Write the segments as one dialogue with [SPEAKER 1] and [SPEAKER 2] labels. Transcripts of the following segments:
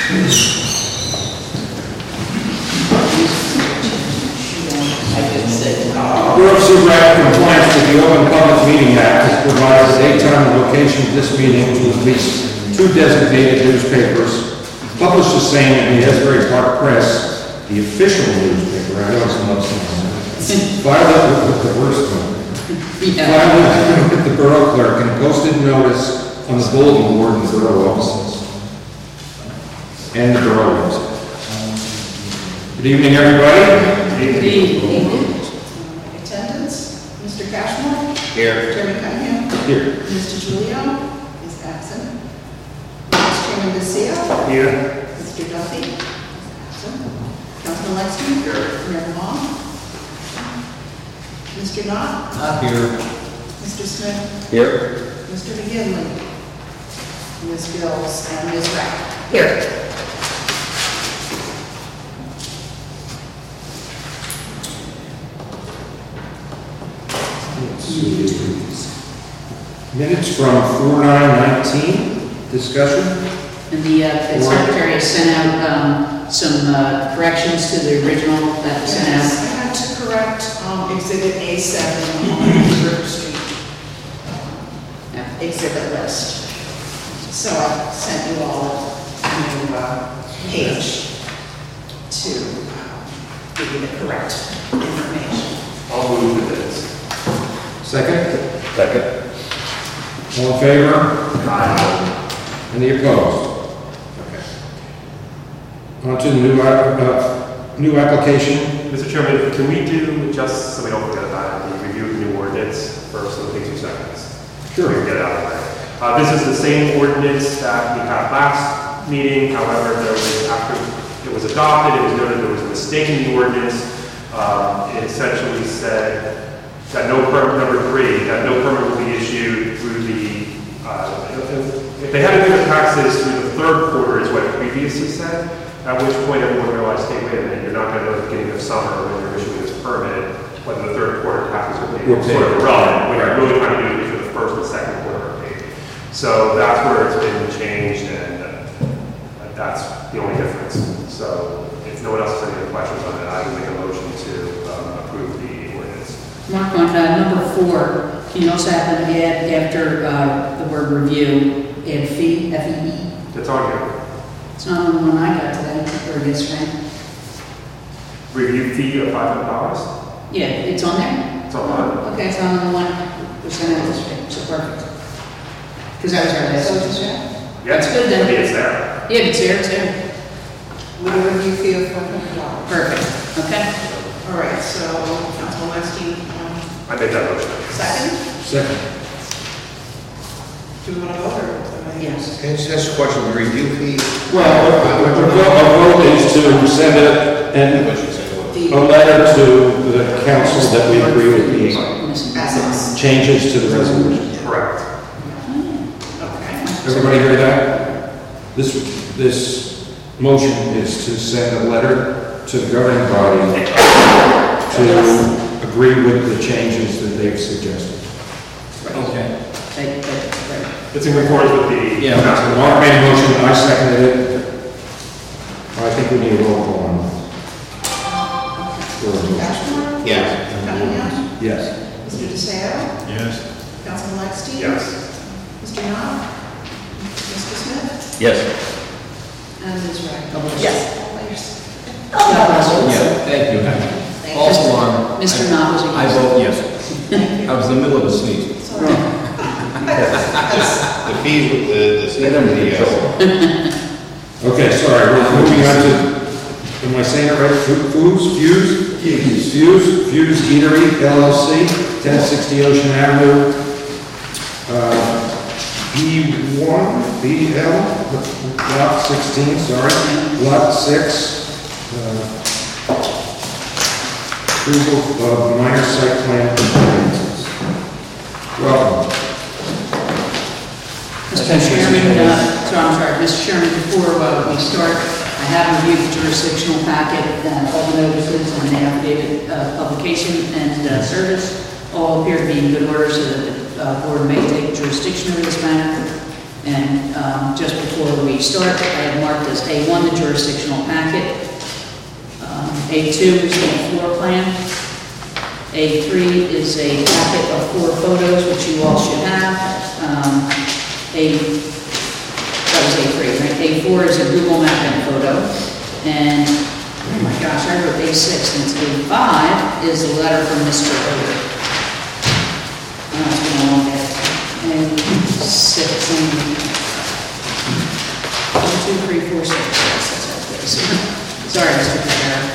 [SPEAKER 1] Borough Supervisor compliance with the Open Public Meeting Act provides a daytime and location of this meeting to at least 2 designated newspapers. Published the same in the Asbury Park Press, the official newspaper. I always love saying that. Filed it with the worst one. Filed it with the borough clerk and posted notice on the bulletin board in the borough offices and the borough website. Good evening, everybody.
[SPEAKER 2] Good evening. Attendance, Mr. Cashmore.
[SPEAKER 1] Here.
[SPEAKER 2] Chairman Cunningham.
[SPEAKER 1] Here.
[SPEAKER 2] Mr. Giulio is absent. Vice Chairman Lucia.
[SPEAKER 1] Here.
[SPEAKER 2] Mr. Duffy is absent. Councilman Lexington. Here. Mayor Long. Mr. Knott.
[SPEAKER 1] Not here.
[SPEAKER 2] Mr. Smith.
[SPEAKER 1] Here.
[SPEAKER 2] Mr. McGinley. Ms. Bills and Ms. Rapp. Here.
[SPEAKER 1] Minutes from 4/9/19, discussion.
[SPEAKER 3] And the secretary has sent out some corrections to the original that was sent out.
[SPEAKER 2] I had to correct Exhibit A7 on River Street exhibit list. So I sent you all a new page to give you the correct information.
[SPEAKER 4] I'll move the minutes.
[SPEAKER 1] Second.
[SPEAKER 4] Second.
[SPEAKER 1] All in favor?
[SPEAKER 4] Aye.
[SPEAKER 1] Any opposed? Okay. On to the new application.
[SPEAKER 4] Mr. Chairman, can we do, just so we don't forget about it, the review of the new ordinance first, so it takes 2 seconds?
[SPEAKER 1] Sure.
[SPEAKER 4] We can get it out of the way. This is the same ordinance that we had last meeting. However, after it was adopted, it was noted there was a mistake in the ordinance. It essentially said that number 3, that no permit will be issued through the, if they had to pay the taxes through the 3rd quarter is what it previously said, at which point everyone realized, hey, wait a minute, you're not going to know at the beginning of summer when you're issuing this permit, whether the 3rd quarter taxes are paid. It's sort of irrelevant. What you're really trying to do is for the 1st and 2nd quarter are paid. So that's where it's been changed, and that's the only difference. So if no one else has any other questions on it, I would make a motion to approve the ordinance.
[SPEAKER 3] Mark, on number 4, can you also happen to add after the word review, add fee, F-E-E?
[SPEAKER 4] It's on here.
[SPEAKER 3] It's not on the one I got today, or yesterday.
[SPEAKER 4] Review fee of $500?
[SPEAKER 3] Yeah, it's on there?
[SPEAKER 4] It's online.
[SPEAKER 3] Okay, it's on the one we sent out this week, so perfect. Because that was our last.
[SPEAKER 2] So just that,
[SPEAKER 4] Yeah,
[SPEAKER 3] That's good then.
[SPEAKER 4] I mean, it's there.
[SPEAKER 3] Yeah, it's there too.
[SPEAKER 2] with a review fee of $400.
[SPEAKER 3] Perfect, okay.
[SPEAKER 2] All right, so Councilman Lexington,
[SPEAKER 4] I made that motion.
[SPEAKER 2] second.
[SPEAKER 1] Second.
[SPEAKER 2] Do we want to vote or?
[SPEAKER 3] Yes.
[SPEAKER 5] Can I just ask a question, the review fee?
[SPEAKER 1] Well, a vote is to send a letter to the council that we agree with the
[SPEAKER 2] Assets.
[SPEAKER 1] changes to the resolution.
[SPEAKER 4] Correct.
[SPEAKER 2] Okay.
[SPEAKER 1] Everybody hear that? This motion is to send a letter to the governing body to agree with the changes that they've suggested.
[SPEAKER 3] Okay.
[SPEAKER 4] It's in accordance with the.
[SPEAKER 1] So Mark made a motion, I seconded it. I think we need a roll call on that.
[SPEAKER 2] Cashmore?
[SPEAKER 5] Yes.
[SPEAKER 2] Cunningham?
[SPEAKER 1] Yes.
[SPEAKER 2] Mr. DeSeo?
[SPEAKER 1] Yes.
[SPEAKER 2] Councilman Lexington?
[SPEAKER 4] Yes.
[SPEAKER 2] Mr. Knott? Mr. Smith?
[SPEAKER 5] Yes.
[SPEAKER 2] And Ms. Wright?
[SPEAKER 3] Yes.
[SPEAKER 5] Thank you.
[SPEAKER 2] Thank
[SPEAKER 5] Also
[SPEAKER 2] you.
[SPEAKER 5] on,
[SPEAKER 3] Mr. Knott was a
[SPEAKER 5] I vote yes. I was in the middle of a sneeze.
[SPEAKER 2] Sorry.
[SPEAKER 5] The fees with the yes.
[SPEAKER 1] Okay, sorry, we're moving on to, am I saying it right? Fuse Eatery LLC, 1060 Ocean Avenue, B1, BL, lot 16, sorry, lot 6. Approval of minor site plan variances. Welcome.
[SPEAKER 3] Mr. Chairman, Mr. Chairman, before we start, I have reviewed the jurisdictional packet, all the notices and the affidavit publication and service all appear to be in good order, so that the board may take jurisdiction over this matter. And just before we start, I have marked as A1 the jurisdictional packet. A2 is the floor plan. A3 is a packet of 4 photos, which you all should have. That was A3, right? A4 is a Google mapping photo. And, oh my gosh, I wrote A6, and A5 is a letter from Mr. Odor. It's been a long day. And 6, and 1, 2, 3, 4, 6. Yes, that's right, please. Sorry, Mr. Pedro.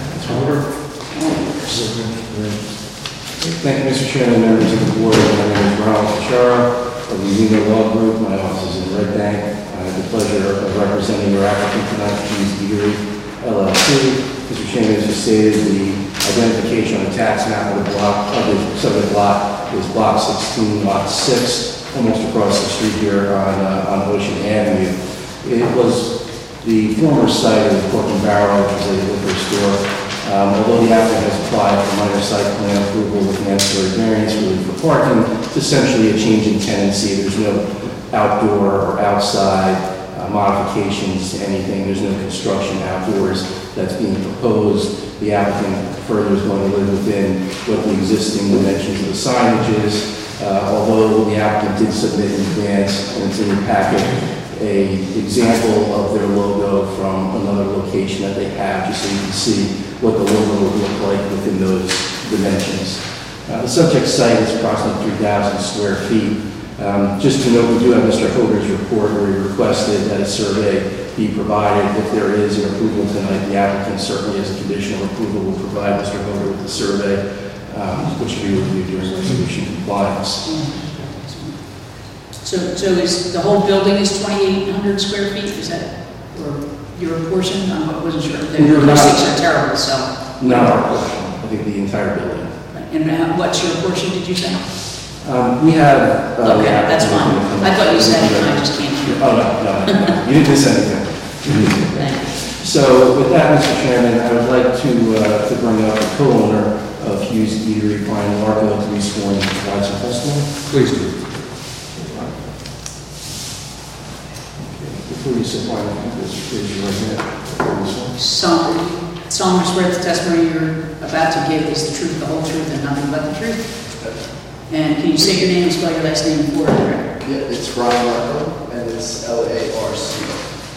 [SPEAKER 1] Thank you, Mr. Chairman, members of the board. My name is Ronald Fichara of the Unio Law Group. My office is in Red Bank. I have the pleasure of representing your applicant tonight, Hughes Eatery LLC. Mr. Chairman, as you stated, the identification on the tax map of the block, of the subject block is block 16, lot 6, almost across the street here on Ocean Avenue. It was the former site of the Pork and Barrel, which is a liquor store. Although the applicant has applied for minor site plan approval with an ancillary variance relief for parking, it's essentially a change in tenancy. There's no outdoor or outside modifications to anything. There's no construction outdoors that's being proposed. The applicant further is going to live within what the existing dimensions of the signage is. Although the applicant did submit in advance, and it's in the packet, an example of their logo from another location that they have, just so you can see what the logo would look like within those dimensions. The subject site is approximately 3,000 square feet. Just to note, we do have Mr. Hoger's report where he requested that a survey be provided. If there is an approval tonight, the applicant certainly as a condition of approval will provide Mr. Hoger with the survey, which will be reviewed during resolution compliance.
[SPEAKER 3] So is the whole building is 2,800 square feet? Is that, or your portion? I wasn't sure. The acoustics are terrible, so.
[SPEAKER 1] Not our portion, I think the entire building.
[SPEAKER 3] And what's your portion, did you say?
[SPEAKER 1] We have...
[SPEAKER 3] Okay, that's fine. I thought you said it, and I just can't hear.
[SPEAKER 1] Oh, no. You didn't miss anything.
[SPEAKER 3] Thank you.
[SPEAKER 1] So with that, Mr. Chairman, I would like to bring up the co-owner of Hughes Eatery, Brian Largo, to be sworn and provide some testimony. Please do. Before you sit down, raise your right hand.
[SPEAKER 3] Solemnly swear the testimony you're about to give is the truth, the whole truth, and nothing but the truth. And can you say your name and spell your last name for the record?
[SPEAKER 6] Yeah, it's Brian Larco, and it's L-A-R-C-O.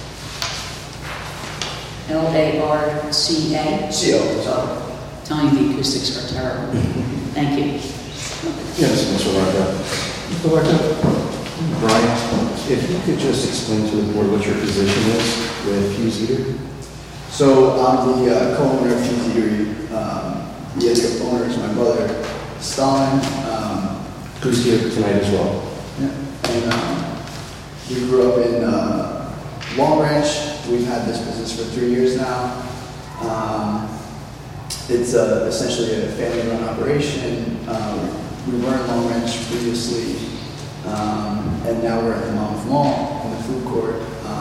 [SPEAKER 3] L-A-R-C-A?
[SPEAKER 6] C-O, sorry.
[SPEAKER 3] Telling you the acoustics are terrible. Thank you.
[SPEAKER 1] Yes, Mr. Largo. Mr. Largo, Brian, if you could just explain to the board what your position is with Hughes Eatery.
[SPEAKER 6] So I'm the co-owner of Hughes Eatery. The other owner is my brother, Stalin.
[SPEAKER 1] Who's here tonight as well.
[SPEAKER 6] Yeah. And we grew up in Long Branch. We've had this business for 3 years now. It's essentially a family-run operation. We were in Long Branch previously, and now we're at the Monmouth Mall in the food court.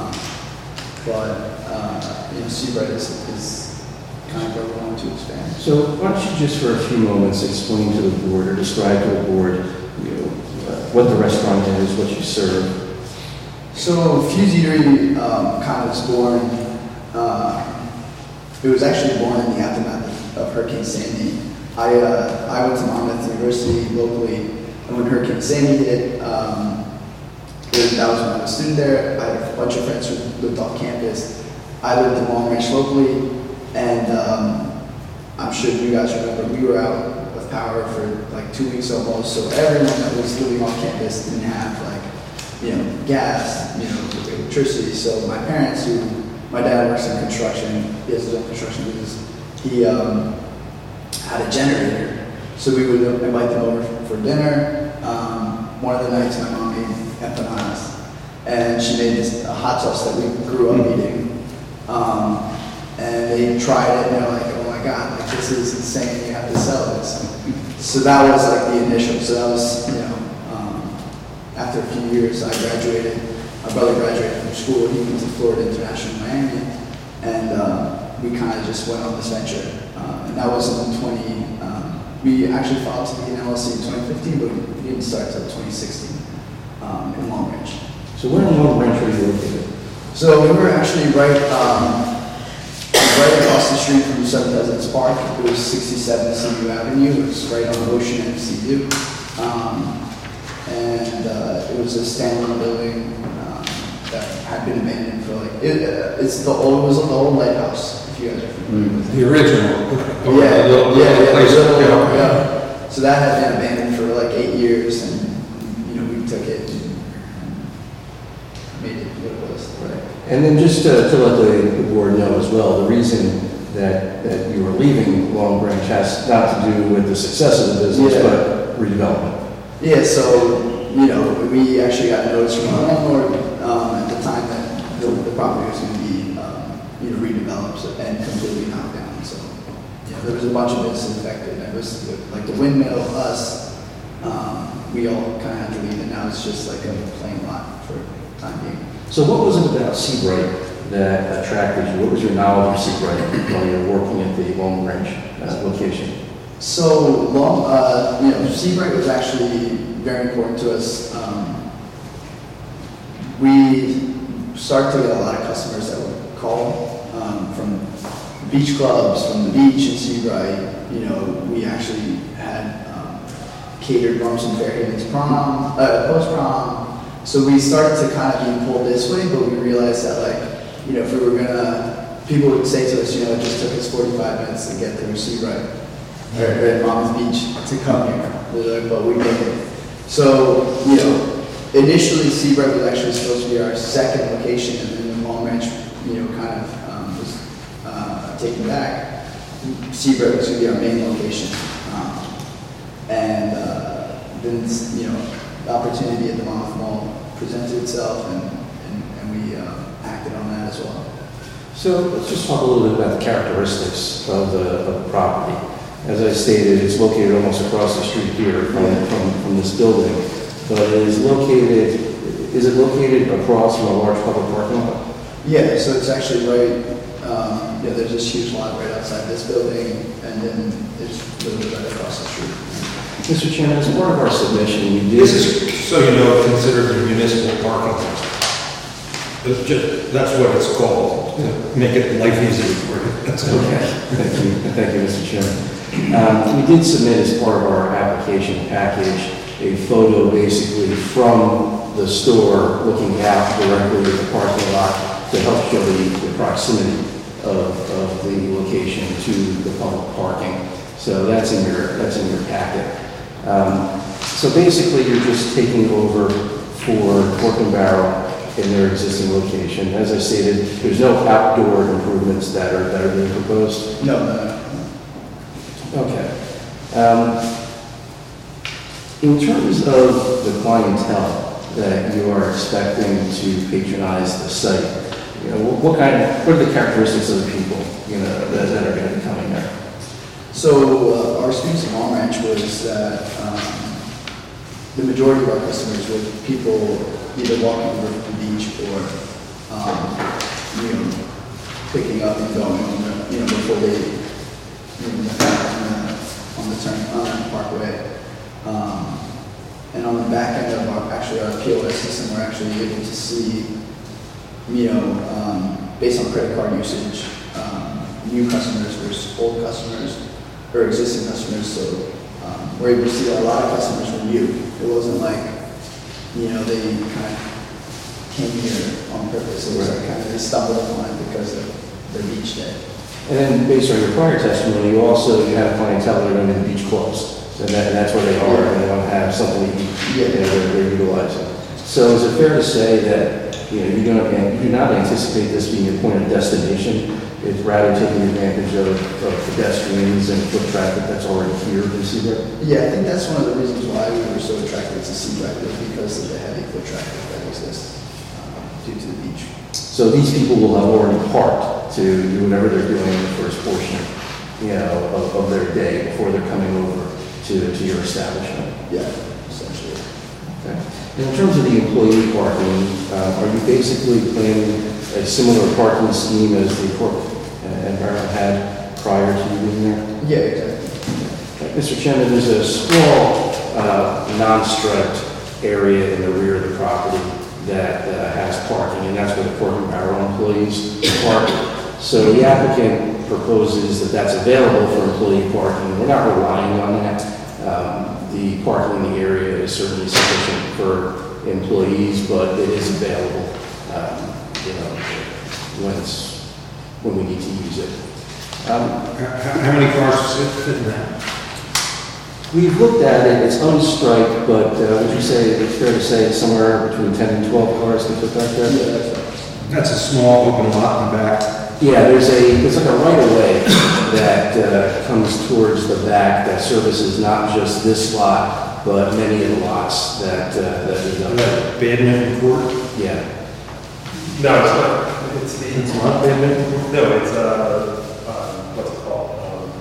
[SPEAKER 6] Seabright is kind of where we want to expand.
[SPEAKER 1] So why don't you just for a few moments explain to the board or describe to the board what the restaurant is, what you serve.
[SPEAKER 6] So Hughes Eatery kind of was born, it was actually born in the aftermath of Hurricane Sandy. I went to Monmouth University locally, and when Hurricane Sandy hit, that was when I was a student there. I had a bunch of friends who lived off campus. I lived in Long Branch locally, and I'm sure you guys remember, we were out of power for like 2 weeks almost, so everyone that was living off campus didn't have gas, electricity. So my parents, my dad works in construction, he has his own construction business, he had a generator. So we would invite them over for dinner. One of the nights my mom made empanadas, and she made this hot sauce that we grew up eating. And they tried it, and they're like, "Oh my God, this is insane! You have to sell this." So that was like the initial. So that was, after a few years, I graduated. My brother graduated from school. He went to Florida International in Miami, and we kind of just went on this venture. And that was in 20. We actually filed to be an LLC in 2015, but we didn't start until 2016 in Long Branch.
[SPEAKER 7] So where in Long Branch are you located?
[SPEAKER 6] So we were actually right across the street from 7,000 Park. It was 67 Seaview Avenue. It was right on Ocean and Seaview. It was a standalone building that had been abandoned for like, it was the old lighthouse, if you guys are familiar with it.
[SPEAKER 1] The original.
[SPEAKER 6] Yeah. So that had been abandoned for like 8 years, and we took it and made it what it was.
[SPEAKER 7] Right. And then just to let the board know as well, the reason that you are leaving Long Branch has not to do with the success of the business, but redevelopment.
[SPEAKER 6] Yeah, so, we actually got notice from the landlord at the time that the property was going to be, redeveloped and completely knocked down. So, there was a bunch of businesses affected. It was like the windmill, us, we all kind of had to leave, and now it's just like a plain lot for the time being.
[SPEAKER 7] So what was it about Seabright that attracted you? What was your knowledge of Seabright while you were working at the Long Branch location?
[SPEAKER 6] So, Seabright was actually very important to us. We started to get a lot of customers that would call from beach clubs, from the beach in Seabright. We actually had catered Rumson Fairhaven's prom, post-prom. So we started to kind of be pulled this way, but we realized that if we were people would say to us, it just took us 45 minutes to get through Seabright or at Monmouth Beach to come here, but we made it. So, initially Seabright was actually supposed to be our second location, and then when Long Branch, was taken back, Seabright was going to be our main location. Then, the opportunity at the Monmouth Mall presented itself, and we acted on that as well.
[SPEAKER 7] So let's just talk a little bit about the characteristics of the property. As I stated, it's located almost across the street here from this building, but is it located across from a large public parking lot?
[SPEAKER 6] Yeah, so it's actually right, there's this huge lot right outside this building, and then there's a little bit right across the street.
[SPEAKER 7] Mr. Chairman, as part of our submission, we did...
[SPEAKER 1] This is, so considered a municipal parking lot. That's what it's called, to make it life easier for you. That's
[SPEAKER 7] Okay, thank you, Mr. Chairman. We did submit as part of our application package a photo basically from the store looking out directly at the parking lot to help show the proximity of the location to the public parking. So that's in your packet. So basically you're just taking over for Fork and Barrel in their existing location. As I stated, there's no outdoor improvements that are being proposed.
[SPEAKER 6] No.
[SPEAKER 7] Okay. In terms of the clientele that you are expecting to patronize the site, what are the characteristics of the people that are going to be coming there?
[SPEAKER 6] So our experience in Long Branch was that the majority of our customers were people either walking over to the beach or picking up and going before they on the Parkway. And on the back end of our POS system, we're actually able to see, based on credit card usage, new customers versus old customers or existing customers. So we're able to see a lot of customers from you. It wasn't like, they kind of came here on purpose. It was like kind of they stumbled upon it because of their beach day.
[SPEAKER 7] And then based on your prior testimony, you have clientele that are going to the beach clubs. And that's where they are, and they want to have something to eat they're utilizing. So is it fair to say that you do not anticipate this being a point of destination? It's rather taking advantage of pedestrians and foot traffic that's already here in Seabright?
[SPEAKER 6] Yeah, I think that's one of the reasons why we were so attracted to Seabright, was because of the heavy foot traffic that exists due to the beach.
[SPEAKER 7] So these people will have already parked to do whatever they're doing in the first portion, of their day before they're coming over to your establishment.
[SPEAKER 6] Yeah, essentially.
[SPEAKER 7] Okay. And in terms of the employee parking, are you basically planning a similar parking scheme as the Fork and Barrel had prior to you being there?
[SPEAKER 6] Yeah, exactly.
[SPEAKER 7] Okay. Mr. Chairman, there's a small non-striped area in the rear of the property that has parking, and that's where the Cork and Barrel employees park. So the applicant proposes that that's available for employee parking. We're not relying on that. The parking in the area is certainly sufficient for employees, but it is available, when we need to use it.
[SPEAKER 1] How many cars does it fit in that?
[SPEAKER 7] We've looked at it, it's unstriped, but would you say, it's fair to say it's somewhere between 10 and 12 cars can fit back there?
[SPEAKER 6] Yeah, that's right.
[SPEAKER 1] That's a small open lot in the back.
[SPEAKER 7] Yeah, there's like a right-of-way that comes towards the back that services not just this lot, but many of the lots that we know.
[SPEAKER 1] Badminton court?
[SPEAKER 7] Yeah.
[SPEAKER 4] No, it's not.
[SPEAKER 1] It's not badminton court?
[SPEAKER 4] No, it's, what's it called?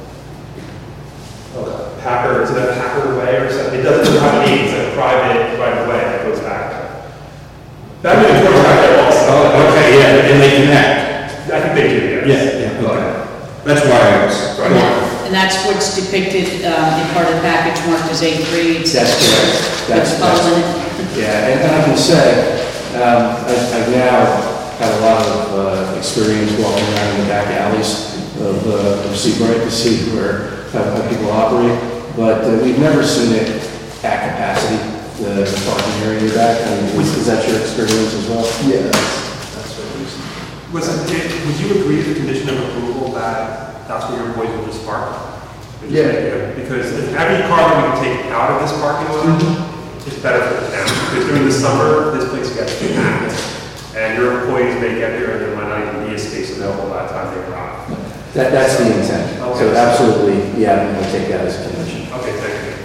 [SPEAKER 4] Packer, is it a Packer Way or something? It doesn't have a name, it's like a private way that goes back. That means it's back there also.
[SPEAKER 1] Oh, okay, yeah, and they connect.
[SPEAKER 4] I think they do, yes.
[SPEAKER 1] Yeah, okay. That's why I was.
[SPEAKER 3] And that's what's depicted in part of the package marked as A3. It says
[SPEAKER 7] That's correct. That's
[SPEAKER 3] following it.
[SPEAKER 7] yeah, and I can say, I've now had a lot of experience walking around in the back alleys of Seabright to see how people operate, but we've never seen it at capacity, the parking area in the back. I mean, is that your experience as well?
[SPEAKER 6] Yeah, that's what we're saying.
[SPEAKER 4] Would you agree to the condition of approval that that's where your employees will just park?
[SPEAKER 6] Yeah.
[SPEAKER 4] Because every car that we can take out of this parking lot is better for the town. Because during the summer, this place gets packed. And your employees may get there and there might not even be a space available by the time they arrive.
[SPEAKER 7] That's the intent.
[SPEAKER 4] Okay.
[SPEAKER 7] So absolutely, yeah, I'm going to take that as a condition.
[SPEAKER 4] Okay, thank you.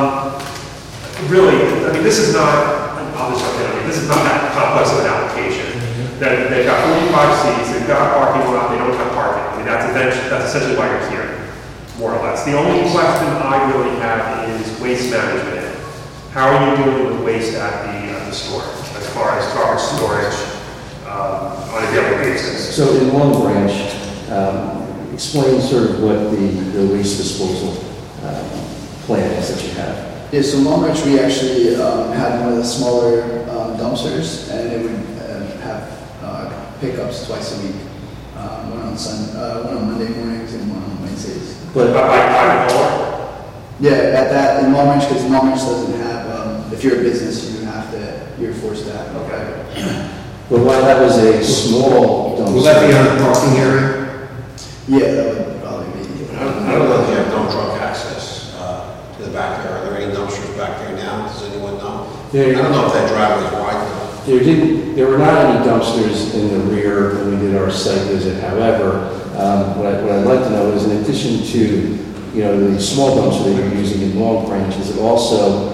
[SPEAKER 4] Really, I mean, this is not, I'll just jump in, I mean, this is not that complex of an application. They've got 45 seats, they've got a parking lot, they don't have parking. I mean, that's essentially why you're here, more or less. The only question I really have is waste management. How are you dealing with waste at the store, as far as garbage storage on a daily basis?
[SPEAKER 7] So in Long Branch, explain sort of what the waste disposal plan is that you have.
[SPEAKER 6] Yeah, so Long Branch, we actually had one of the smaller dumpsters, and it would have pickups twice a week. One on Monday mornings and one on Wednesdays.
[SPEAKER 7] But
[SPEAKER 4] By private hauler?
[SPEAKER 6] Yeah, in Long Branch, because Long Branch doesn't have, if you're a business, you're forced to have.
[SPEAKER 4] Okay.
[SPEAKER 7] But while that was a small dumpster.
[SPEAKER 1] Will that be on the parking area?
[SPEAKER 6] Yeah, that would probably be.
[SPEAKER 8] I don't know if you have dump truck access to the back there. Are there any dumpsters back there now? Does anyone know? I don't know if that driveway is wide enough.
[SPEAKER 7] There were not any dumpsters in the rear when we did our site visit. However, what I'd like to know is, in addition to, the small dumpster that you're using in Long Branch, is it also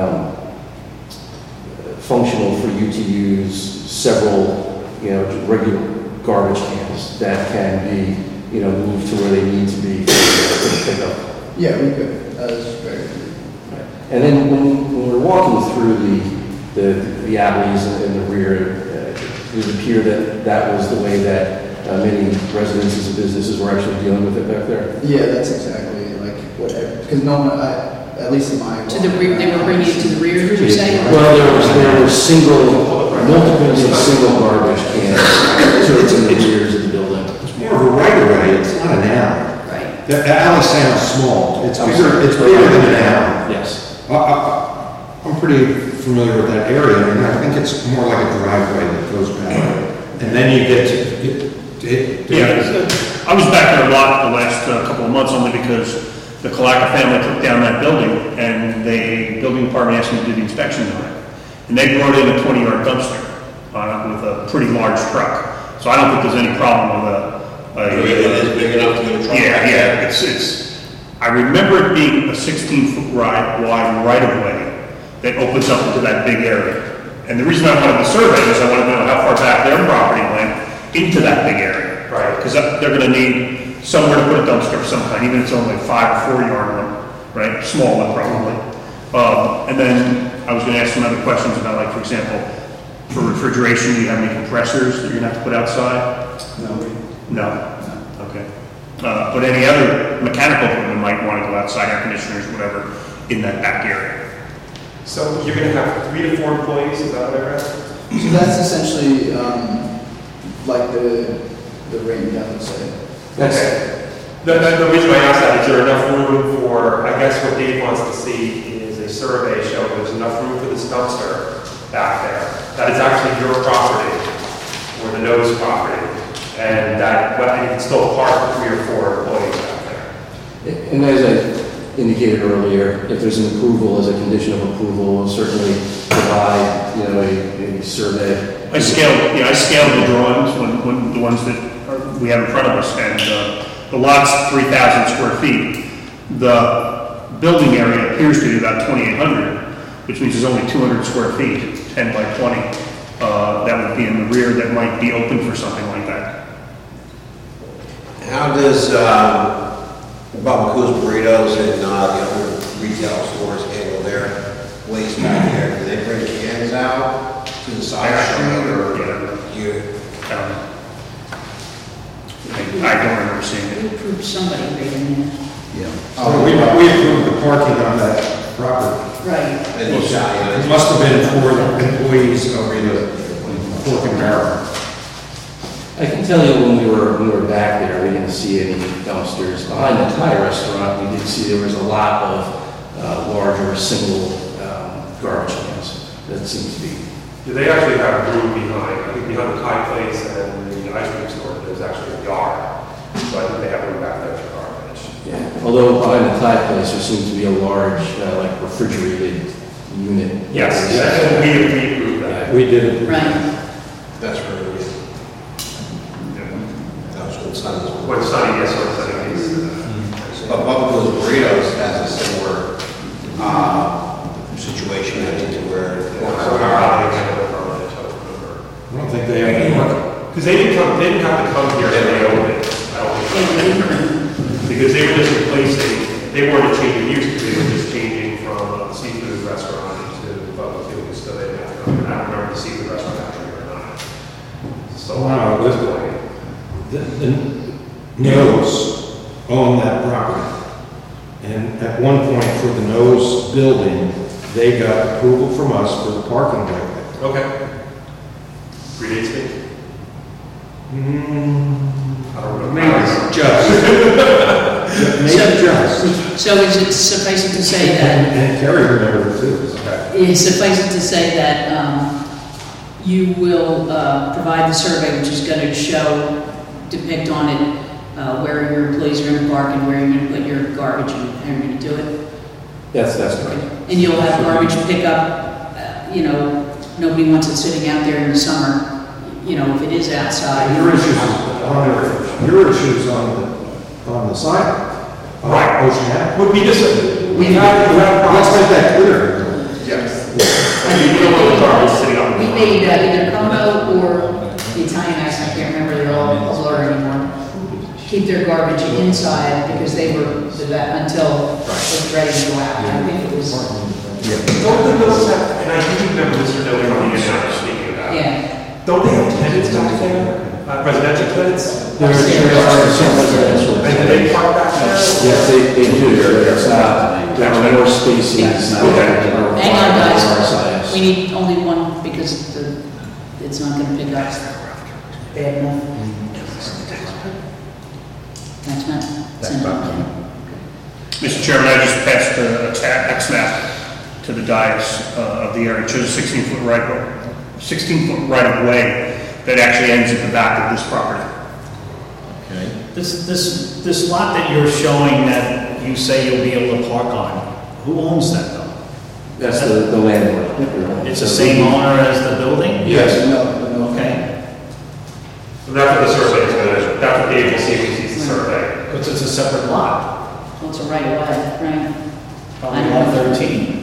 [SPEAKER 7] functional for you to use several, regular garbage cans that can be, moved to where they need to be for the pickup?
[SPEAKER 6] Yeah, we could. That is very good.
[SPEAKER 7] And then when we're walking through the alleys in the rear, it would appear that was the way that many residences and businesses were actually dealing with it back there.
[SPEAKER 6] Yeah, that's exactly like whatever. Because no one, at least in my.
[SPEAKER 3] To the rear, they were bringing it to the rear, did you say?
[SPEAKER 7] Well, there were multiples of single garbage cans sort of in the rears of the building.
[SPEAKER 1] It's more of a right-of-way, it's not an alley.
[SPEAKER 3] Right.
[SPEAKER 1] The alley sounds small, it's bigger than an alley.
[SPEAKER 7] Yes.
[SPEAKER 1] I'm pretty familiar with that area, and I think it's more like a driveway that goes back. And then you get to
[SPEAKER 9] Yeah, I was back there a lot the last couple of months only because the Kalaka family took down that building and the building department asked me to do the inspection on it. And they brought in a 20-yard dumpster with a pretty large truck. So I don't think there's any problem with
[SPEAKER 8] It is big enough to get a truck.
[SPEAKER 9] yeah, I remember it being a 16-foot wide right-of-way that opens up into that big area. And the reason I wanted the survey is I wanted to know how far back their property went into that big area.
[SPEAKER 4] Right.
[SPEAKER 9] Because they're going to need somewhere to put a dumpster of some kind, even if it's only a 5 or 4 yard one, right? Small one probably. And then I was going to ask some other questions about, like, for example, for refrigeration, do you have any compressors that you're going to have to put outside? No. Okay. But any other mechanical equipment might want to go outside, air conditioners, whatever, in that back area.
[SPEAKER 4] So you're going to have 3 to 4 employees, is that what I read?
[SPEAKER 6] So that's essentially, like the range, I would say.
[SPEAKER 4] Okay. The reason I asked that is there enough room for, I guess what Dave wants to see is a survey showing there's enough room for this dumpster back there. That is actually your property, or the Nose property, and that, but you can still park 3 or 4 employees back there.
[SPEAKER 7] And as I indicated earlier, if there's an approval, as a condition of approval, we'll certainly provide, a survey.
[SPEAKER 9] I scaled the drawings, when the ones that we have in front of us, and the lot's 3,000 square feet. The building area appears to be about 2,800, which means there's only 200 square feet, 10 by 20. That would be in the rear, that might be open for something like that.
[SPEAKER 8] How does Bubba Cool's Burritos and the other retail stores handle their waste back there? Do they bring cans out to the side street, or you?
[SPEAKER 9] I don't remember seeing it.
[SPEAKER 3] We approved somebody raising it.
[SPEAKER 1] We approved the parking on that property.
[SPEAKER 3] Right.
[SPEAKER 8] And you shot,
[SPEAKER 1] It must have been for the employees of the Fork and Barrel.
[SPEAKER 7] I can tell you when we were back there, we didn't see any dumpsters. Behind the Thai restaurant, we did see there was a lot of larger single garbage cans. That seems to be.
[SPEAKER 4] Do they actually have room behind? I think behind the Thai place and the ice cream store, there's actually a yard. So I think they have room back there for garbage.
[SPEAKER 7] Yeah. Although behind the Thai place, there seems to be a large, like refrigerated unit.
[SPEAKER 4] Yes, we approved that.
[SPEAKER 1] We did it.
[SPEAKER 3] Right.
[SPEAKER 8] that's where it is. That was when Sunny's.
[SPEAKER 4] When Sunny, yes, when Sunny is.
[SPEAKER 8] But Bubba Cool's Burritos has a similar situation, I think, to where.
[SPEAKER 1] I don't think they have any work.
[SPEAKER 4] Because they didn't have to come here when they opened it. I don't think. Because they were just replacing, they weren't changing use, because they were just changing from a seafood restaurant to Bubba Cool's, so they didn't have to come here. I don't remember the seafood restaurant actually or not. So,
[SPEAKER 1] Wow, this way. The Nose owned that property. And at one point for the Nose building, they got approval from us for the parking right there.
[SPEAKER 4] okay. Predates me? I don't know.
[SPEAKER 1] Maybe just. Maybe just.
[SPEAKER 3] So is it sufficient to say that,
[SPEAKER 1] And Terry remembered it too. so.
[SPEAKER 3] is sufficient to say that you will provide the survey, which is going to depict on it where your employees are going to park and where you're going to put your garbage and how you're going to do it?
[SPEAKER 7] That's correct.
[SPEAKER 3] And you'll have garbage pickup, nobody wants it sitting out there in the summer, if it is outside.
[SPEAKER 1] Your issues on the side.
[SPEAKER 4] Right.
[SPEAKER 1] Ocean Ave.
[SPEAKER 4] Would be just,
[SPEAKER 1] Let's make that clear.
[SPEAKER 8] Yes.
[SPEAKER 4] you don't want the garbage sitting on
[SPEAKER 3] We
[SPEAKER 4] the
[SPEAKER 3] made either Como or the Italian accent, I can't remember, they're all a blur anymore, keep their garbage inside because they were, until it was ready to go out. I think it was,
[SPEAKER 4] Don't the Mills have, and I do remember Mr. Noe coming in and speaking about it.
[SPEAKER 3] yeah.
[SPEAKER 4] Don't they have tenants back there? Residential tenants?
[SPEAKER 7] There are some residential.
[SPEAKER 4] And do they park back there?
[SPEAKER 7] Yes, they do. It's not, there are more spaces.
[SPEAKER 3] Hang on, guys, we need only one because it's not gonna pick up bad enough. That's not.
[SPEAKER 9] Mr. Chairman, I just passed a tax map to the dais of the area. It shows a 16-foot right of way that actually ends at the back of this property.
[SPEAKER 10] Okay. This lot that you're showing that you say you'll be able to park on, who owns that though?
[SPEAKER 7] That's the landlord.
[SPEAKER 10] It's the same owner as the building?
[SPEAKER 1] Yes.
[SPEAKER 6] No.
[SPEAKER 10] Okay.
[SPEAKER 4] That's what the survey is going to, that's what Dave will see when he sees the survey.
[SPEAKER 10] Because it's a separate lot,
[SPEAKER 3] Well, it's a right of way, right?
[SPEAKER 10] probably lot 13.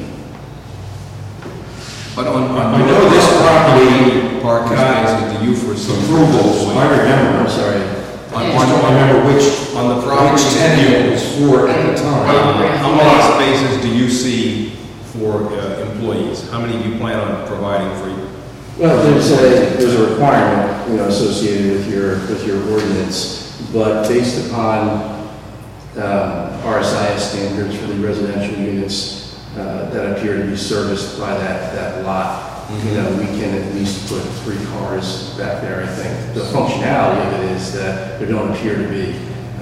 [SPEAKER 5] But on
[SPEAKER 1] I know this property
[SPEAKER 5] parking spaces, do you foresee?
[SPEAKER 1] approvals, I remember, I'm sorry. I don't remember
[SPEAKER 5] On the
[SPEAKER 1] which
[SPEAKER 5] property,
[SPEAKER 1] tenant it was for at the time.
[SPEAKER 5] how many spaces do you see for employees? How many do you plan on providing for you?
[SPEAKER 7] Well, there's a requirement, associated with your ordinance, but based upon RSIS standards for the residential units that appear to be serviced by that lot, you know, we can at least put 3 cars back there, I think. The functionality of it is that there don't appear to be,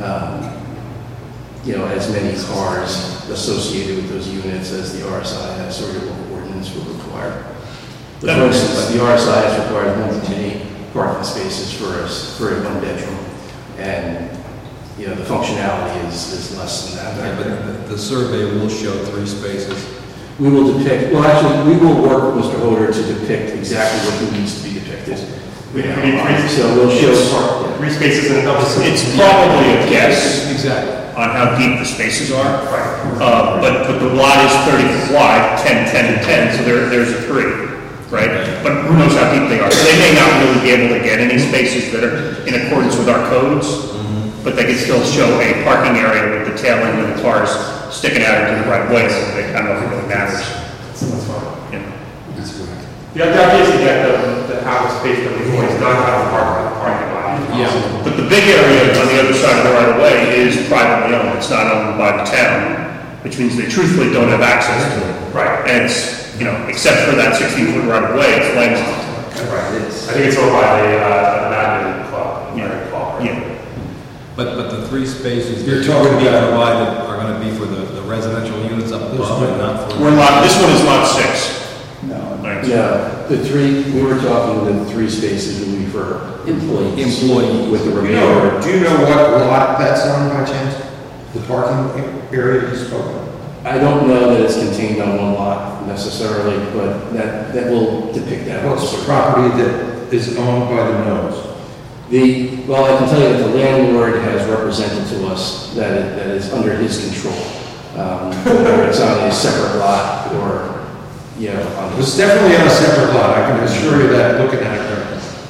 [SPEAKER 7] you know, as many cars associated with those units as the RSIS or your local ordinance would require. But for instance, the RSIS requires more than 8 parking spaces for a 1 bedroom. And, you know, the functionality is less than
[SPEAKER 5] Yeah,
[SPEAKER 7] that.
[SPEAKER 5] but the survey will show 3 spaces.
[SPEAKER 7] We will depict, well, actually, we will work with Mr. Hoder to depict exactly what needs to be depicted.
[SPEAKER 4] We need 3
[SPEAKER 7] So we'll show,
[SPEAKER 9] It's-
[SPEAKER 4] 3 spaces and a double.
[SPEAKER 9] It's probably a guess
[SPEAKER 5] Exactly.
[SPEAKER 9] on how deep the spaces are. But the lot is 30 feet wide, 10, 10, and 10, so there's a 3, right? But who knows how deep they are? So they may not really be able to get any spaces that are in accordance with our codes, but they can still show a parking area with the tail end of the cars sticking out into the right way, so I don't know if it really matters.
[SPEAKER 4] That's fine.
[SPEAKER 9] Yeah.
[SPEAKER 5] That's correct.
[SPEAKER 4] The idea is to get the have a space that we always not have a parking lot.
[SPEAKER 5] Yeah.
[SPEAKER 9] But the big area on the other side of the right of way is privately owned, it's not owned by the town, which means they truthfully don't have access to it.
[SPEAKER 4] Right.
[SPEAKER 9] And it's, you know, except for that 16-foot right of way, it's landlocked.
[SPEAKER 4] Right. I think it's owned by the Madden Club.
[SPEAKER 9] Yeah.
[SPEAKER 4] American Club, right?
[SPEAKER 9] Yeah.
[SPEAKER 5] But the 3 spaces
[SPEAKER 1] You're
[SPEAKER 5] that
[SPEAKER 1] talking
[SPEAKER 5] will be
[SPEAKER 1] about-
[SPEAKER 5] provided are going to be for the residential units up above and not for...
[SPEAKER 9] This one is lot 6.
[SPEAKER 6] No.
[SPEAKER 9] Right.
[SPEAKER 7] yeah, the 3, we were talking the 3 spaces will be for employees.
[SPEAKER 5] Employees.
[SPEAKER 7] With the
[SPEAKER 1] Do
[SPEAKER 7] remainder.
[SPEAKER 1] you know what lot that's on by chance? The parking area you spoke of?
[SPEAKER 7] I don't know that it's contained on one lot necessarily, but that will depict that.
[SPEAKER 1] What's the property that is owned by the Knowles?
[SPEAKER 7] Well, I can tell you that the landlord has represented to us that that is under his control. Whether it's on a separate lot or, you know, on
[SPEAKER 1] It's definitely on a separate lot, I can assure you that, looking at it.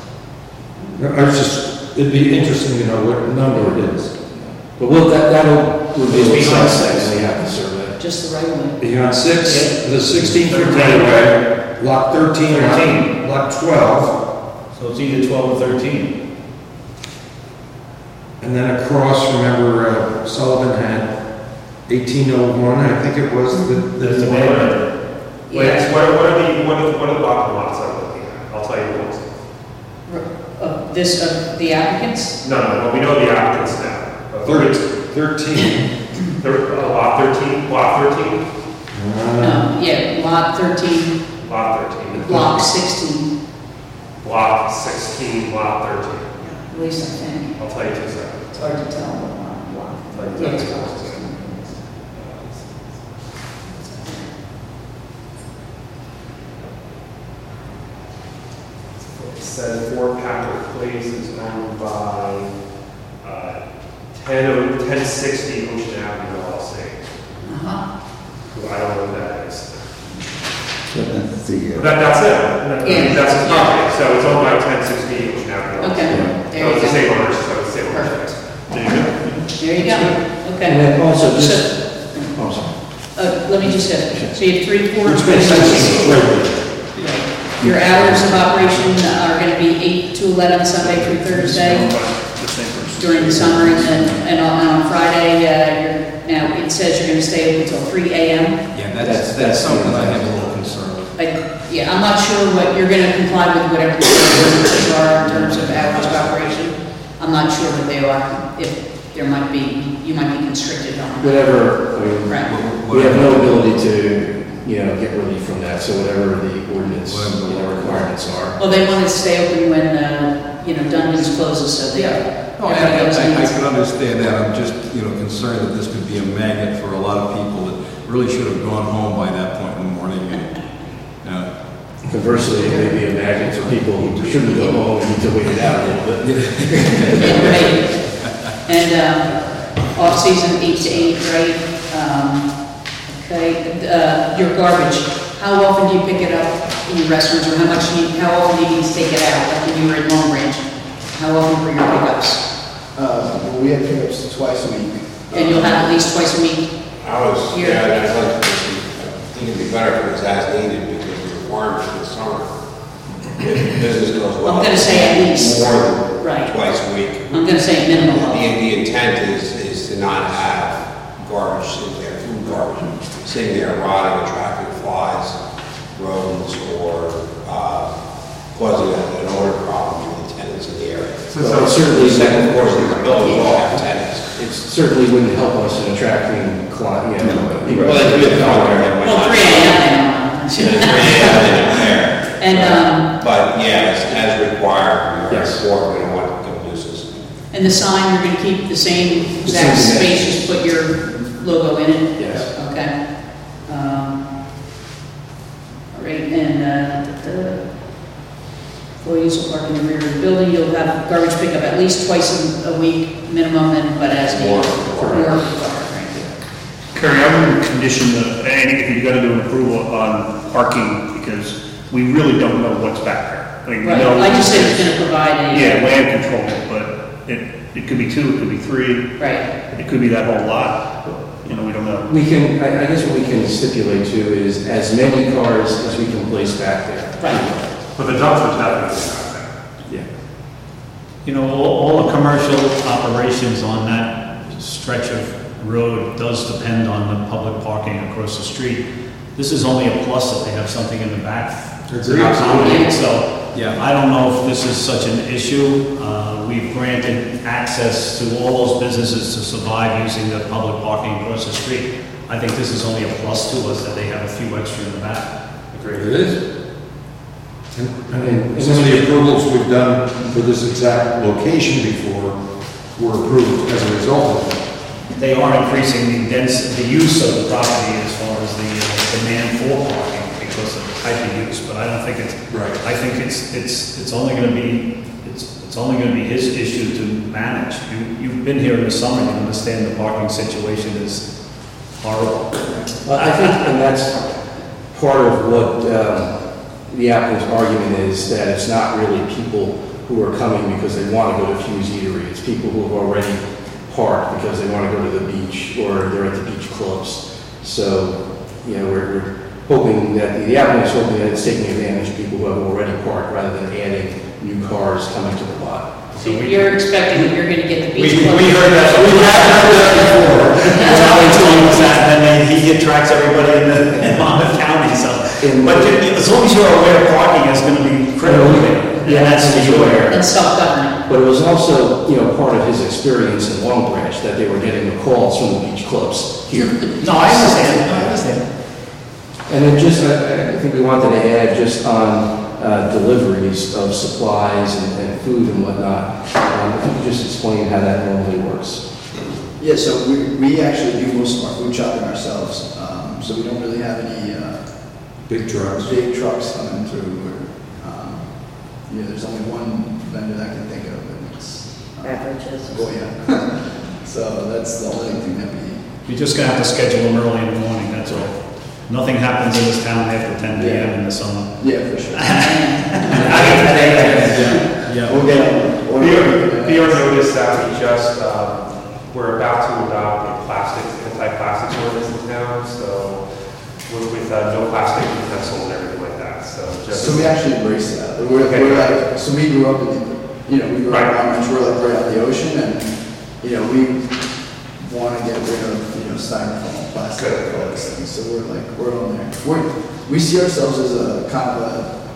[SPEAKER 1] I was just, it'd be interesting to know what number it is.
[SPEAKER 7] But that'll reveal itself when we have the survey.
[SPEAKER 3] Just the right one.
[SPEAKER 1] You're on 6, the 16-foot right away, lot 13, lot 12,
[SPEAKER 10] So it's either 12 or 13.
[SPEAKER 1] and then across, remember Sullivan had 1801, I think it was,
[SPEAKER 10] There's the neighborhood.
[SPEAKER 4] Wait, what are the bottom lots I'm looking at? I'll tell you what.
[SPEAKER 3] The applicants?
[SPEAKER 4] No, well, we know the applicants now.
[SPEAKER 1] 13.
[SPEAKER 4] Lot 13, lot 13,
[SPEAKER 3] No, yeah, lot 13,
[SPEAKER 4] lot 13.
[SPEAKER 3] block 16,
[SPEAKER 4] Lot 16, lot 13.
[SPEAKER 3] at least I think.
[SPEAKER 4] I'll tell you 2 seconds.
[SPEAKER 3] It's hard to tell what block.
[SPEAKER 4] Like,
[SPEAKER 3] Yeah, it's
[SPEAKER 4] that's-
[SPEAKER 3] block 16.
[SPEAKER 4] It says Fort Patrick Place is owned by 1060 Ocean Avenue LLC.
[SPEAKER 3] Uh-huh.
[SPEAKER 4] Who I don't know who that is.
[SPEAKER 6] That's the,
[SPEAKER 4] That's it.
[SPEAKER 3] Yeah.
[SPEAKER 4] That's his property. So it's owned by 1060 Ocean Avenue LLC.
[SPEAKER 3] Okay,
[SPEAKER 4] So
[SPEAKER 3] there
[SPEAKER 4] it's the
[SPEAKER 3] you
[SPEAKER 4] same
[SPEAKER 3] go.
[SPEAKER 4] owners, so it's the same owners.
[SPEAKER 3] Perfect.
[SPEAKER 9] There you go.
[SPEAKER 3] There you go, okay.
[SPEAKER 7] And then also
[SPEAKER 3] So-
[SPEAKER 7] just, oh, I'm sorry.
[SPEAKER 3] Let me just say, so you have 3 quarters.
[SPEAKER 1] Which makes sense.
[SPEAKER 3] Your hours of operation are going to be 8 to 11 Sunday through Thursday
[SPEAKER 9] The same person.
[SPEAKER 3] during the summer, and on Friday, now it says you're going to stay open until 3 a.m.
[SPEAKER 5] Yeah,
[SPEAKER 7] That's-
[SPEAKER 5] that's something I have a little concern with.
[SPEAKER 3] Yeah, I'm not sure what, you're going to comply with whatever the ordinances are in terms of hours of operation. I'm not sure what they are, if there might be, you might be constricted on.
[SPEAKER 7] Whatever, I mean,
[SPEAKER 3] Right.
[SPEAKER 7] we have no ability to, you know, get relief from that, so whatever the ordinance, you know, requirements are.
[SPEAKER 3] Well, they want to stay open when, Dunkin's closes, so they.
[SPEAKER 5] No, I can understand that, I'm just, concerned that this could be a magnet for a lot of people that really should have gone home by that point in the morning, and,
[SPEAKER 7] Conversely, it may be a magnet for people who shouldn't go home and need to wait it out a little bit.
[SPEAKER 3] And off-season 8 to 8, right? Okay, your garbage, how often do you pick it up in your restaurants, or how often do you need to take it out, like when you were in Long Branch? How often were your pickups?
[SPEAKER 6] well, we have pickups twice a week.
[SPEAKER 3] And you'll have at least twice a week? Here.
[SPEAKER 8] I'd like to see, I think it'd be better if it was as needed because the requirements for the summer. If business goes well.
[SPEAKER 3] I'm gonna say at least.
[SPEAKER 8] More than
[SPEAKER 3] Right.
[SPEAKER 8] twice a week.
[SPEAKER 3] I'm gonna say minimum of.
[SPEAKER 8] The intent is to not have garbage sitting there, food garbage, sitting there rotting, attracting flies, rodents, or causing an odor problem with the tenants in the area.
[SPEAKER 7] Well, it certainly,
[SPEAKER 8] Second, of course, the buildings all have tenants.
[SPEAKER 7] it certainly wouldn't help us in attracting client, people.
[SPEAKER 8] Well, they could come there and
[SPEAKER 3] Well, 3 a.m. And,
[SPEAKER 8] But yeah, as required,
[SPEAKER 7] Yes.
[SPEAKER 8] we don't want to give nuisance.
[SPEAKER 3] and the sign, you're gonna keep the same exact
[SPEAKER 7] same
[SPEAKER 3] space,
[SPEAKER 7] dimensions.
[SPEAKER 3] just put your logo in it?
[SPEAKER 7] Yes.
[SPEAKER 3] Okay. All right, and, employees will park in the rear of the building, you'll have garbage pickup at least twice a week minimum, and, but as needed.
[SPEAKER 7] More.
[SPEAKER 3] Right.
[SPEAKER 9] Kerry, I would condition and if you're gonna do an approval on parking, because we really don't know what's back there. I mean, we
[SPEAKER 3] Right,
[SPEAKER 9] know-
[SPEAKER 3] I just said it's gonna provide a.
[SPEAKER 9] Yeah, land control, but it could be 2, it could be 3,
[SPEAKER 3] Right,
[SPEAKER 9] it could be that whole lot, you know, we don't know.
[SPEAKER 7] We can, I guess what we can stipulate too is as many cars as we can place back there.
[SPEAKER 3] right.
[SPEAKER 4] But the dumpster's definitely not there.
[SPEAKER 7] Yeah.
[SPEAKER 10] You know, all the commercial operations on that stretch of road does depend on the public parking across the street. This is only a plus that they have something in the back to accommodate, so
[SPEAKER 5] Yeah.
[SPEAKER 10] I don't know if this is such an issue. We've granted access to all those businesses to survive using the public parking across the street. I think this is only a plus to us that they have a few extra in the back.
[SPEAKER 1] It is. And some of the approvals we've done for this exact location before were approved as a result of it.
[SPEAKER 10] They are increasing the use of the property as far as the demand for parking because of the type of use, but I don't think it's,
[SPEAKER 1] Right.
[SPEAKER 10] I think it's only gonna be, it's only gonna be his issue to manage. You've been here in the summer, you understand the parking situation is horrible.
[SPEAKER 7] Well, I think, and that's part of what the applicant's argument is, that it's not really people who are coming because they want to go to Fuse Eatery. It's people who have already parked because they want to go to the beach or they're at the beach clubs. So, you know, we're hoping that, the applicant's hoping that it's taking advantage of people who have already parked rather than adding new cars coming to the lot.
[SPEAKER 3] So you're expecting that you're gonna get the beach
[SPEAKER 1] We
[SPEAKER 3] club?
[SPEAKER 1] heard that, we have heard that before.
[SPEAKER 10] And he attracts everybody in Monmouth County, so. But as long as you're aware, parking is gonna be critical.
[SPEAKER 7] Yeah, that's for sure.
[SPEAKER 3] And self-governing.
[SPEAKER 7] But it was also, you know, part of his experience in Long Branch that they were getting the calls from the beach clubs here.
[SPEAKER 10] No, I understand.
[SPEAKER 7] And then just, I think we wanted to add just on deliveries of supplies and food and whatnot. If you could just explain how that normally works.
[SPEAKER 6] Yeah, so we actually do most of our food shopping ourselves, so we don't really have any
[SPEAKER 1] Big trucks.
[SPEAKER 6] big trucks coming through. Yeah, there's only one vendor that I can think of, and it's
[SPEAKER 3] Beverages.
[SPEAKER 6] Goya. So that's the only thing that we.
[SPEAKER 10] You're just gonna have to schedule them early in the morning, that's all. Nothing happens in this town after 10 p.m. in the summer.
[SPEAKER 6] Yeah, for sure.
[SPEAKER 5] Yeah.
[SPEAKER 6] We'll get them.
[SPEAKER 4] Be on notice that we just, we're about to adopt a anti-plastics ordinance in town, so with no plastic utensils and everything like that, so just.
[SPEAKER 6] So we actually embrace that. We're like, so we grew up in, we grew up in Long Beach, we're like right on the ocean, and, we want to get rid of, styrofoam, plastic, all these things, so we're on there. We see ourselves as a kind of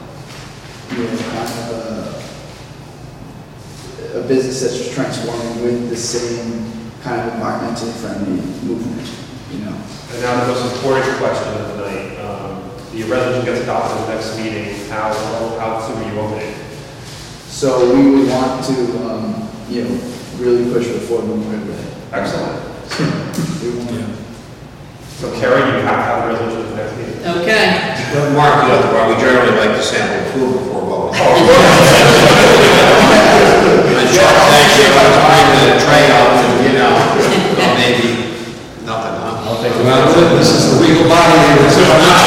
[SPEAKER 6] a business that's just transforming with the same kind of environmentally friendly movement,
[SPEAKER 4] And now the most important question of the night, the resolution gets adopted in the next meeting, how soon are you opening?
[SPEAKER 6] So we would want to, really push it forward when we're with it.
[SPEAKER 4] Excellent.
[SPEAKER 6] We want to.
[SPEAKER 4] So Carrie, you have to have the resolution at the next meeting.
[SPEAKER 3] Okay.
[SPEAKER 8] Mark, we generally like to sample food before voting. And Chuck, thank you, I was bringing the tray up, and, maybe nothing, huh?
[SPEAKER 1] Well, this is the legal body, it's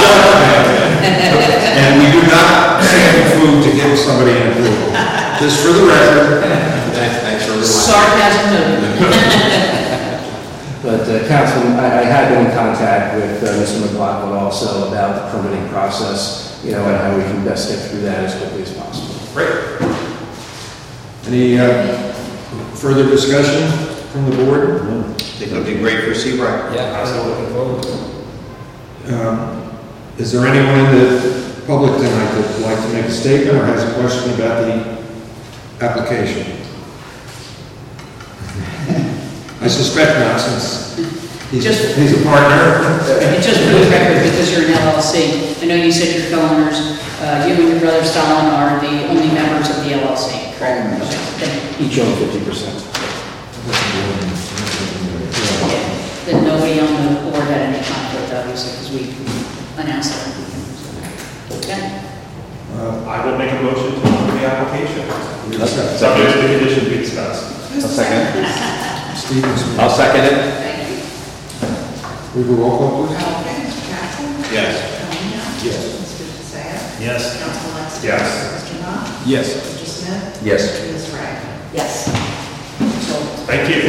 [SPEAKER 1] and we do not sample food to give somebody an approval. Just for the record.
[SPEAKER 8] Thanks for reminding me.
[SPEAKER 3] Sarcasm noted.
[SPEAKER 7] But Councilman, I had been in contact with Mr. McLaughlin also about the permitting process, and how we can best get through that as quickly as possible.
[SPEAKER 4] Great.
[SPEAKER 1] Any further discussion from the board?
[SPEAKER 8] I think it'll be great for Seabright.
[SPEAKER 4] Absolutely.
[SPEAKER 1] Is there anyone in the public tonight that would like to make a statement or has a question about the application? I suspect not, since he's a partner.
[SPEAKER 3] And just for the record, because you're an LLC, I know you said your co-owners, you and your brother Stalin are the only members of the LLC, correct? Okay, thank you.
[SPEAKER 7] Each own 50%.
[SPEAKER 3] That nobody on the board had any conflict, obviously, because we announced that. Okay.
[SPEAKER 4] I will make a motion to approve the application. Subject to the conditions we discussed.
[SPEAKER 2] Who's the second?
[SPEAKER 1] Stevens.
[SPEAKER 11] I'll second it.
[SPEAKER 2] Thank you.
[SPEAKER 1] We will roll call, please.
[SPEAKER 2] Okay, Mr. Jackson?
[SPEAKER 8] Yes.
[SPEAKER 2] Calvino?
[SPEAKER 1] Yes.
[SPEAKER 2] Mr. Desea?
[SPEAKER 10] Yes.
[SPEAKER 2] Council Lexi?
[SPEAKER 4] Yes.
[SPEAKER 2] Mr. Knopf?
[SPEAKER 5] Yes.
[SPEAKER 2] Mr. Smith?
[SPEAKER 11] Yes.
[SPEAKER 2] Ms. Wright?
[SPEAKER 3] Yes.
[SPEAKER 4] Thank you.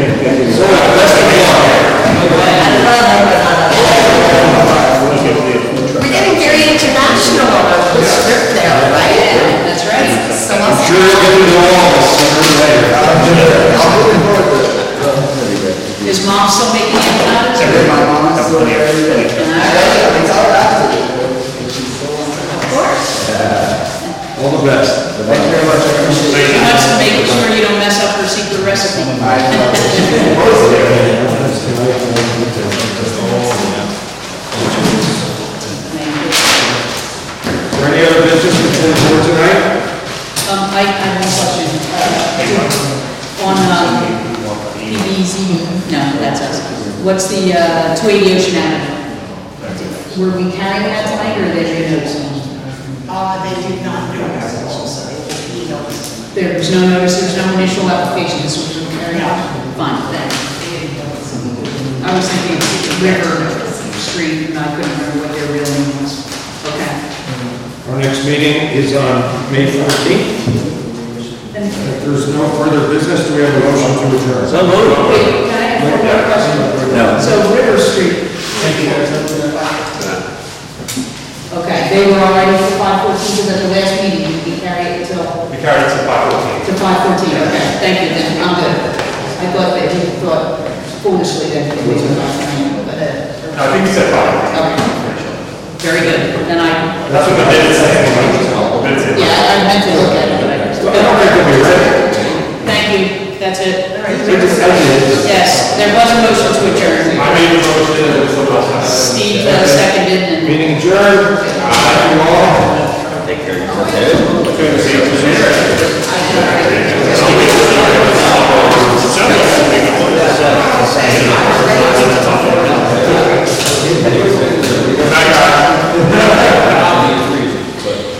[SPEAKER 2] We're getting very international on our script there, right?
[SPEAKER 3] That's right.
[SPEAKER 2] So let's-
[SPEAKER 1] Sure, you'll get to know all of us sooner or later.
[SPEAKER 3] Is mom still making empanadas?
[SPEAKER 6] My mom is still very good. It's all right.
[SPEAKER 2] Of course.
[SPEAKER 1] All the best.
[SPEAKER 6] Thank you very much. I appreciate it.
[SPEAKER 3] She wants to make sure you don't mess up her secret recipe.
[SPEAKER 1] Is there any other business before the board tonight?
[SPEAKER 3] I have one question. On, PBZ, no, that's us. What's the, 280 Ocean Avenue? Were we carrying that tonight, or did you notice?
[SPEAKER 2] They did not notice it also, they did be noticed.
[SPEAKER 3] There was no notice, there was no initial application, this was carried out? Fine, thanks.
[SPEAKER 2] They didn't notice it.
[SPEAKER 3] I was thinking River Street, and I couldn't remember what their real name was. Okay.
[SPEAKER 1] Our next meeting is on May 14th. If there's no further business, do we have a motion to adjourn?
[SPEAKER 11] So moved.
[SPEAKER 3] Wait, can I have one more question?
[SPEAKER 11] No.
[SPEAKER 3] So River Street. Okay, they were all right for 514, because at the last meeting, we carried it until,
[SPEAKER 4] We carried it to 514.
[SPEAKER 3] to 514, okay, thank you, then, I'm good. I thought that you thought foolishly that it was not, but,
[SPEAKER 4] No, I think we said 514.
[SPEAKER 3] okay. Very good, then
[SPEAKER 4] That's what the minutes say. The minutes say.
[SPEAKER 3] yeah, I meant to look at it, but I just.
[SPEAKER 1] I don't think we'll be ready.
[SPEAKER 3] Thank you, that's it.
[SPEAKER 1] We decided it.
[SPEAKER 3] Yes, there was a motion to adjourn.
[SPEAKER 4] I made the motion and someone else has it.
[SPEAKER 3] Steve seconded and.
[SPEAKER 1] Meeting adjourned. Thank you all.
[SPEAKER 11] Take care of yourself.
[SPEAKER 4] Sounds like-